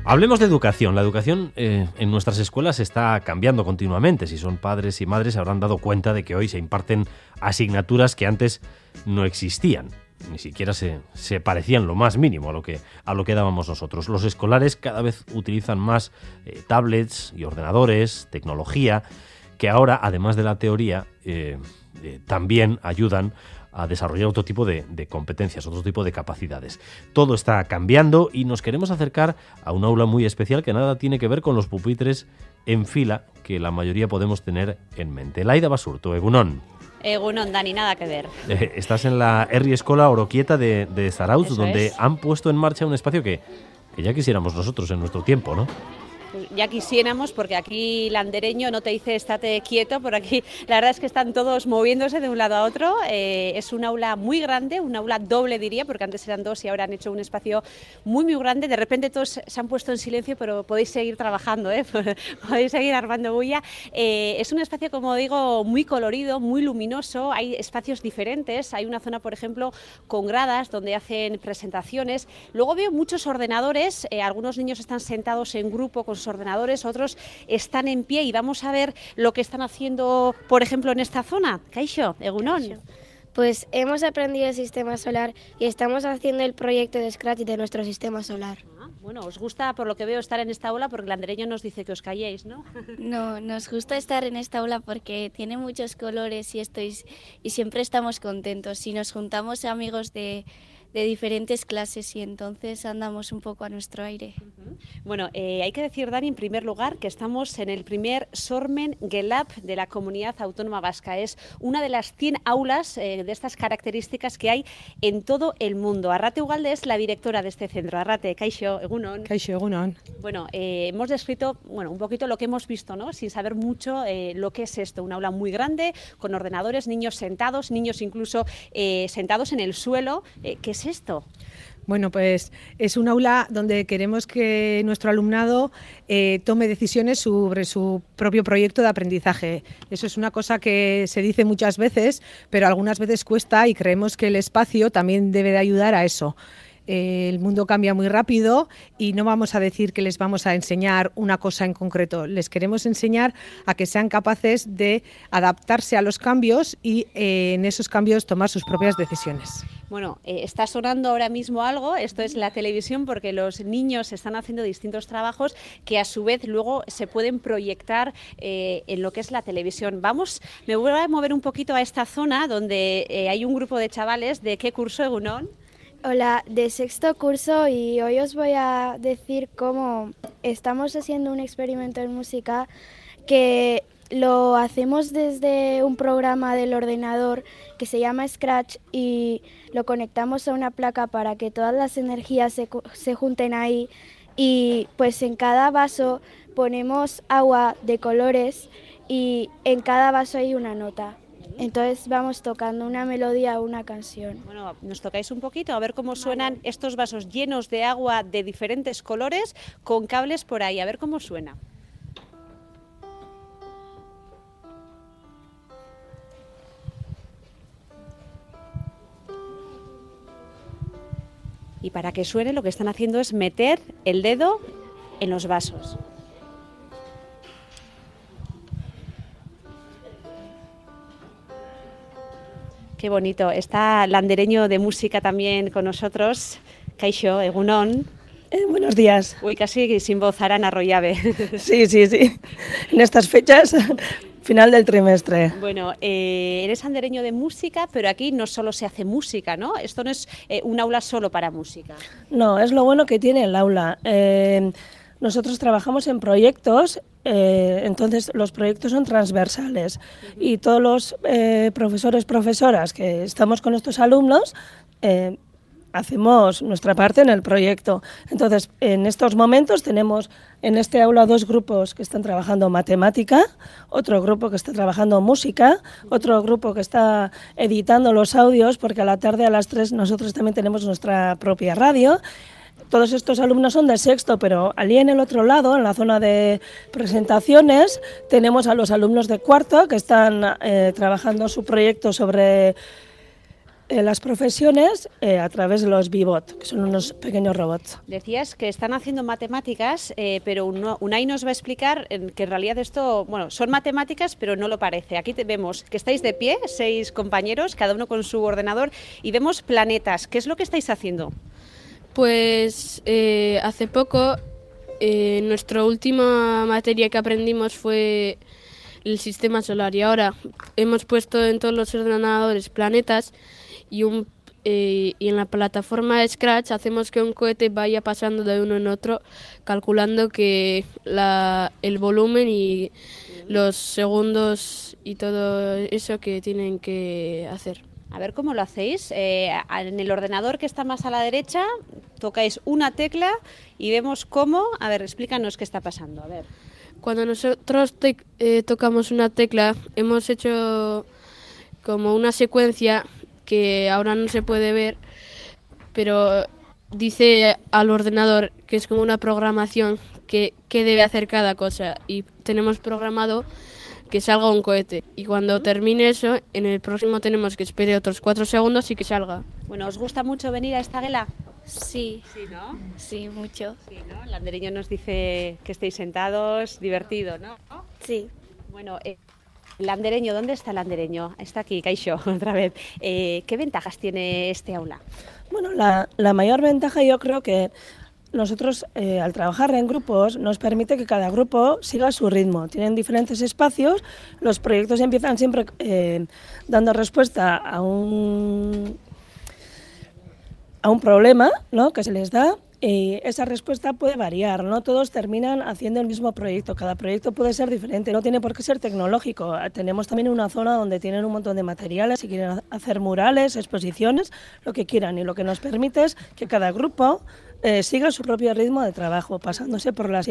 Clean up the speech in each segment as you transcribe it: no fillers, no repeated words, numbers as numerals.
Hablemos de educación. La educación en nuestras escuelas está cambiando continuamente. Si son padres y madres se habrán dado cuenta de que hoy se imparten asignaturas que antes no existían. Ni siquiera se parecían lo más mínimo a lo que dábamos nosotros. Los escolares cada vez utilizan más tablets y ordenadores, tecnología, que ahora, además de la teoría, también ayudan a desarrollar otro tipo de competencias, otro tipo de capacidades. Todo está cambiando y nos queremos acercar a un aula muy especial que nada tiene que ver con los pupitres en fila que la mayoría podemos tener en mente. Laida Basurto, Egunon. Egunon, Dani, nada que ver. Estás en la Herri Eskola Oroquieta de Zarautz, Eso donde es. han puesto en marcha un espacio que ya quisiéramos nosotros en nuestro tiempo, ¿no? Ya quisiéramos, porque aquí Landereño no te dice estate quieto, por aquí la verdad es que están todos moviéndose de un lado a otro. Es un aula muy grande, un aula doble diría, porque antes eran dos y ahora han hecho un espacio muy muy grande. De repente todos se han puesto en silencio, pero podéis seguir trabajando, podéis seguir armando bulla. Es un espacio, como digo, muy colorido, muy luminoso, hay espacios diferentes, hay una zona, por ejemplo, con gradas donde hacen presentaciones. Luego veo muchos ordenadores, algunos niños están sentados en grupo con sus ordenadores, otros están en pie y vamos a ver lo que están haciendo, por ejemplo, en esta zona. Kaixo, Egunon. Pues hemos aprendido el sistema solar y estamos haciendo el proyecto de Scratch de nuestro sistema solar. Bueno, os gusta, por lo que veo, estar en esta aula porque el Landereño nos dice que os calléis, ¿no? No, nos gusta estar en esta aula porque tiene muchos colores y siempre estamos contentos. Y nos juntamos amigos de diferentes clases y entonces andamos un poco a nuestro aire. Bueno, hay que decir, Dani, en primer lugar, que estamos en el primer Sormen Gelab de la Comunidad Autónoma Vasca. Es una de las 100 aulas de estas características que hay en todo el mundo. Arrate Ugalde es la directora de este centro. Arrate, Kaixo, Egunon. Kaixo, Egunon. Bueno, hemos descrito un poquito lo que hemos visto, ¿no? Sin saber mucho lo que es esto. Un aula muy grande, con ordenadores, niños sentados, niños incluso sentados en el suelo. ¿Qué es esto? Bueno, pues es un aula donde queremos que nuestro alumnado tome decisiones sobre su propio proyecto de aprendizaje. Eso es una cosa que se dice muchas veces, pero algunas veces cuesta y creemos que el espacio también debe de ayudar a eso. El mundo cambia muy rápido y no vamos a decir que les vamos a enseñar una cosa en concreto. Les queremos enseñar a que sean capaces de adaptarse a los cambios y en esos cambios tomar sus propias decisiones. Bueno, está sonando ahora mismo algo, esto es la televisión, porque los niños están haciendo distintos trabajos que a su vez luego se pueden proyectar en lo que es la televisión. Me voy a mover un poquito a esta zona donde hay un grupo de chavales. ¿De qué curso, Egunon? Hola, de sexto curso, y hoy os voy a decir cómo estamos haciendo un experimento en música que lo hacemos desde un programa del ordenador que se llama Scratch y lo conectamos a una placa para que todas las energías se junten ahí, y pues en cada vaso ponemos agua de colores y en cada vaso hay una nota. Entonces vamos tocando una melodía o una canción. Bueno, nos tocáis un poquito a ver cómo suenan estos vasos llenos de agua de diferentes colores con cables por ahí, a ver cómo suena. Y para que suene lo que están haciendo es meter el dedo en los vasos. Qué bonito. Está Landereño de música también con nosotros. Kaixo, Egunon. Buenos días. Uy, casi sin voz, Arana Rollave. Sí. En estas fechas, final del trimestre. Bueno, eres landereño de música, pero aquí no solo se hace música, ¿no? Esto no es un aula solo para música. No, es lo bueno que tiene el aula. Nosotros trabajamos en proyectos, entonces los proyectos son transversales y todos los profesoras que estamos con estos alumnos hacemos nuestra parte en el proyecto. Entonces, en estos momentos tenemos en este aula 2 grupos que están trabajando matemática, otro grupo que está trabajando música, otro grupo que está editando los audios, porque a la tarde a las 3 nosotros también tenemos nuestra propia radio. Todos estos alumnos son de sexto, pero allí en el otro lado, en la zona de presentaciones, tenemos a los alumnos de cuarto que están trabajando su proyecto sobre las profesiones a través de los Vivot, que son unos pequeños robots. Decías que están haciendo matemáticas, pero Unai nos va a explicar que en realidad esto, bueno, son matemáticas, pero no lo parece. Aquí vemos que estáis de pie, 6 compañeros, cada uno con su ordenador, y vemos planetas. ¿Qué es lo que estáis haciendo? Pues hace poco nuestra última materia que aprendimos fue el sistema solar y ahora hemos puesto en todos los ordenadores planetas y en la plataforma Scratch hacemos que un cohete vaya pasando de uno en otro calculando que el volumen y los segundos y todo eso que tienen que hacer. A ver cómo lo hacéis. En el ordenador que está más a la derecha tocáis una tecla y vemos cómo... A ver, explícanos qué está pasando. A ver. Cuando nosotros tocamos una tecla hemos hecho como una secuencia que ahora no se puede ver, pero dice al ordenador que es como una programación que debe hacer cada cosa y tenemos programado que salga un cohete y cuando termine eso, en el próximo tenemos que esperar otros 4 segundos y que salga. Bueno, ¿os gusta mucho venir a esta gala? Sí. Sí, ¿no? Sí, mucho. Sí, ¿no? El andereño nos dice que estéis sentados, divertido, ¿no? Sí. Bueno, el andereño, ¿dónde está el andereño? Está aquí, Kaixo, otra vez. ¿Qué ventajas tiene este aula? Bueno, la mayor ventaja yo creo que nosotros al trabajar en grupos nos permite que cada grupo siga su ritmo. Tienen diferentes espacios, los proyectos empiezan siempre dando respuesta a un problema, ¿no?, que se les da. Y esa respuesta puede variar, no todos terminan haciendo el mismo proyecto, cada proyecto puede ser diferente, no tiene por qué ser tecnológico. Tenemos también una zona donde tienen un montón de materiales, si quieren hacer murales, exposiciones, lo que quieran, y lo que nos permite es que cada grupo siga su propio ritmo de trabajo, pasándose por las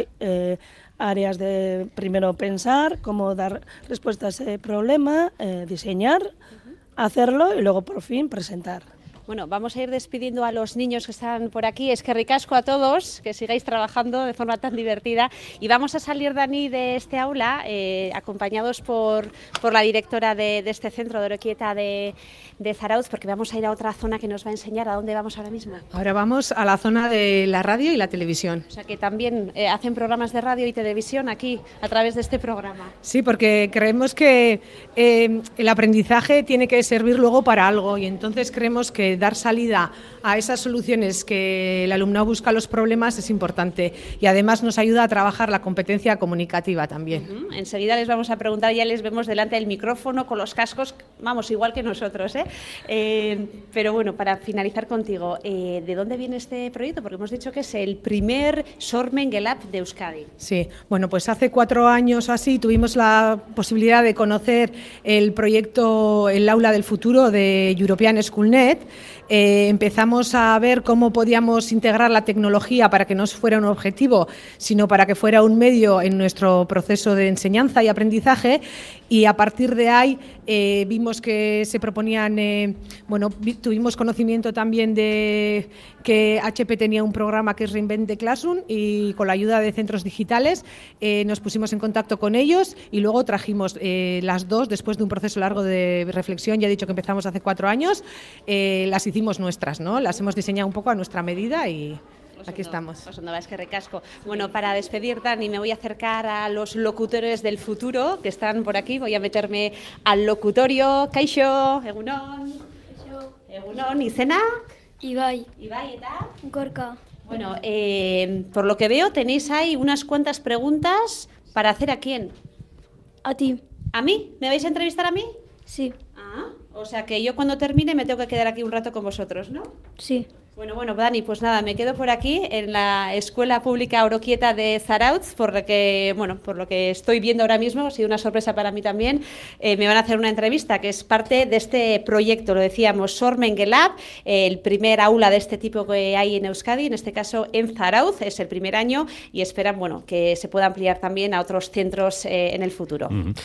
áreas de primero pensar, cómo dar respuesta a ese problema, diseñar, hacerlo y luego por fin presentar. Bueno, vamos a ir despidiendo a los niños que están por aquí. Es que ricasco a todos, que sigáis trabajando de forma tan divertida. Y vamos a salir, Dani, de este aula, acompañados por la directora de este centro de Oroquieta de Zarautz, porque vamos a ir a otra zona que nos va a enseñar. ¿A dónde vamos ahora mismo? Ahora vamos a la zona de la radio y la televisión. O sea, que también hacen programas de radio y televisión aquí, a través de este programa. Sí, porque creemos que el aprendizaje tiene que servir luego para algo y entonces creemos que dar salida a esas soluciones que el alumnado busca los problemas es importante y además nos ayuda a trabajar la competencia comunicativa también. Enseguida les vamos a preguntar, ya les vemos delante del micrófono con los cascos, vamos, igual que nosotros, pero bueno, para finalizar contigo, ¿de dónde viene este proyecto? Porque hemos dicho que es el primer Sormengelab de Euskadi. Sí, bueno, pues hace 4 años o así tuvimos la posibilidad de conocer el proyecto El Aula del Futuro de European Schoolnet. Empezamos a ver cómo podíamos integrar la tecnología para que no fuera un objetivo, sino para que fuera un medio en nuestro proceso de enseñanza y aprendizaje, y a partir de ahí vimos que se proponían, tuvimos conocimiento también de que HP tenía un programa que es Reinvent the Classroom y con la ayuda de centros digitales nos pusimos en contacto con ellos y luego trajimos las dos, después de un proceso largo de reflexión, ya he dicho que empezamos hace 4 años, las hicimos nuestras, ¿no? Las hemos diseñado un poco a nuestra medida y aquí estamos. Es que recasco. Bueno, para despedir, Dani, me voy a acercar a los locutores del futuro que están por aquí. Voy a meterme al locutorio. Kaixo, Egunon. Egunon, ¿izena? Ibai. Ibai, ¿eta? Gorka. Bueno, por lo que veo tenéis ahí unas cuantas preguntas para hacer ¿a quién? A ti. ¿A mí? ¿Me vais a entrevistar a mí? Sí. Ah, o sea que yo cuando termine me tengo que quedar aquí un rato con vosotros, ¿no? Sí. Bueno, Dani, pues nada, me quedo por aquí en la Escuela Pública Oroquieta de Zarautz, por lo que estoy viendo ahora mismo, ha sido una sorpresa para mí también. Me van a hacer una entrevista que es parte de este proyecto, lo decíamos, Sormengelab, el primer aula de este tipo que hay en Euskadi, en este caso en Zarautz, es el primer año y esperan, que se pueda ampliar también a otros centros en el futuro.